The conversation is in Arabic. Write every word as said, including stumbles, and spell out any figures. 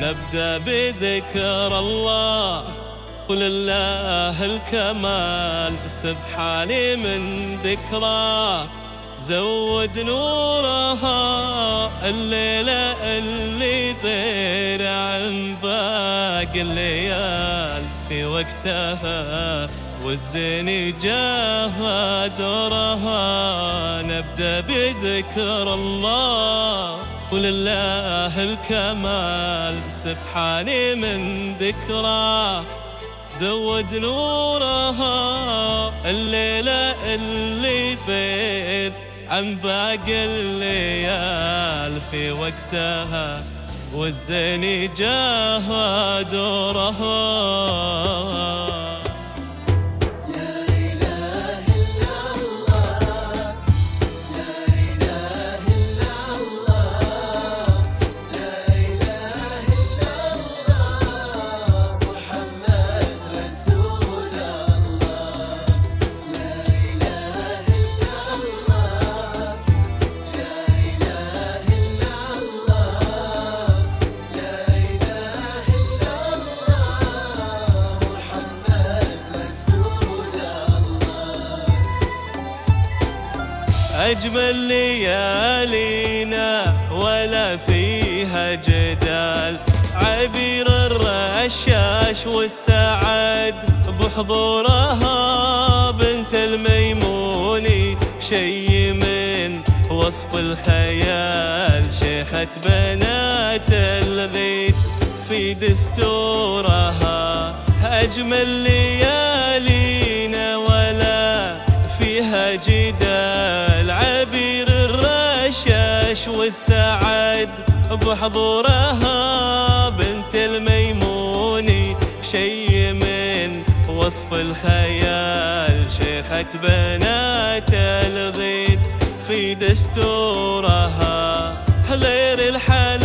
نبدأ بذكر الله ولله الكمال، سبحاني من ذكراه زود نورها الليلة اللي ضير عن باقي الليال في وقتها، والزين جاها دورها. نبدأ بذكر الله ولله الكمال، سبحاني من ذكراه زود نورها الليلة اللي بيد عن باقي الليال في وقتها، والزين جاها دورها. أجمل ليالينا ولا فيها جدال، عبير الرشاش والسعد بحضورها، بنت الميموني شي من وصف الخيال، شيخة بنات الغيث في دستورها. أجمل ليالينا ولا فيها جدال، عبير الرشاش والسعد بحضورها، بنت الميموني شي من وصف الخيال، شيخة بنات الغيث في دستورها. غير الحال